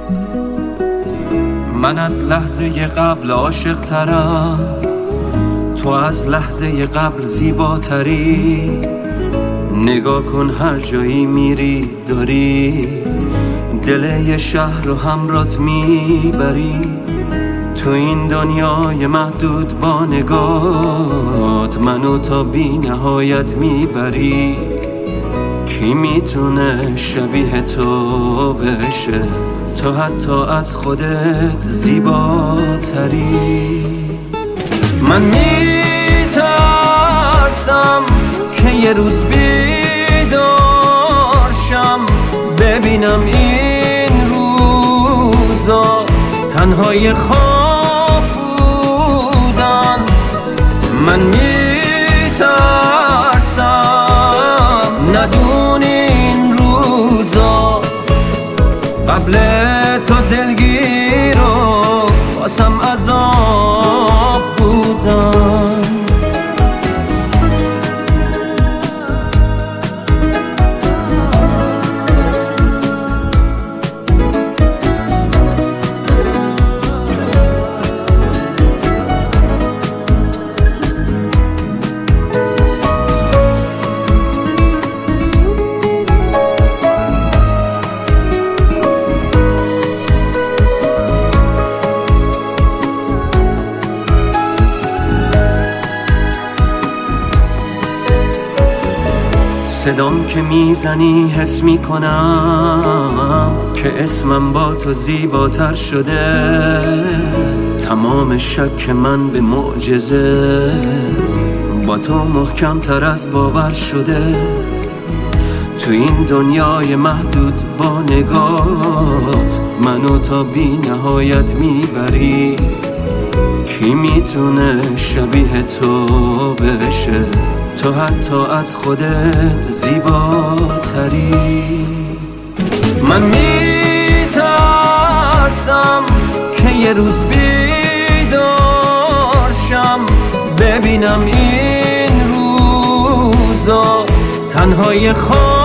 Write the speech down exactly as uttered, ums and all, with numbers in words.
من از لحظه قبل عاشق ترم، تو از لحظه قبل زیباتری. نگاه کن هر جایی میری داری دل یه شهر رو همرات میبری. تو این دنیای محدود با نگات منو تا بی نهایت میبری. کی میتونه شبیه تو بشه، تو حتی از خودت زیباتری. من میترسم که یه روز بیدار شم ببینم این روزا تنهای خواب بودن. من میترسم ندونی این روزا قبل تو دلگیر و واسم عذاب بودن. صدام که میزنی حس میکنم که اسمم با تو زیباتر شده. تمام شک من به معجزه با تو محکم تر از باور شده. تو این دنیای محدود با نگات منو تا بی نهایت میبری. کی میتونه شبیه تو بشه، تو حتی از خودت زیباتری. من میترسم که یه روز بیدار شم ببینم این روزا تنهای خواب